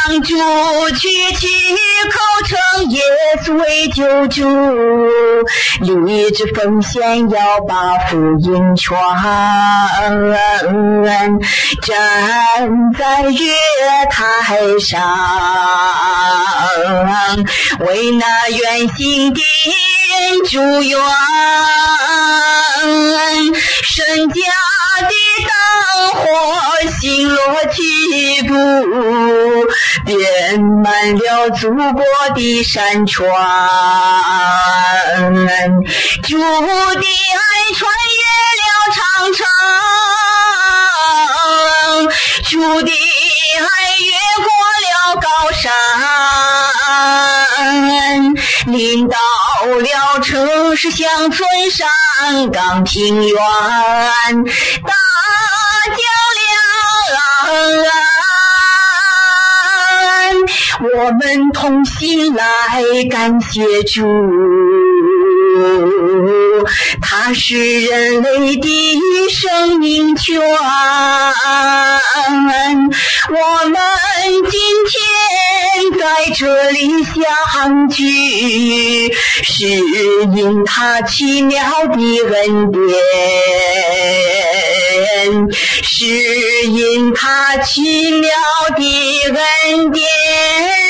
主举起口称耶稣为救主，立志奉献要把福音传，站在月台上，为那远行的人祝愿，神家的灯火星罗棋布，遍满了祖国的山川，主的爱穿越了长城，主的爱越过了高山，临到了城市乡村山岗平原，大江两岸，我们同心来感谢主，他是人类的生命泉。我们今天在这里相聚，是因他奇妙的恩典，是因他奇妙的恩典。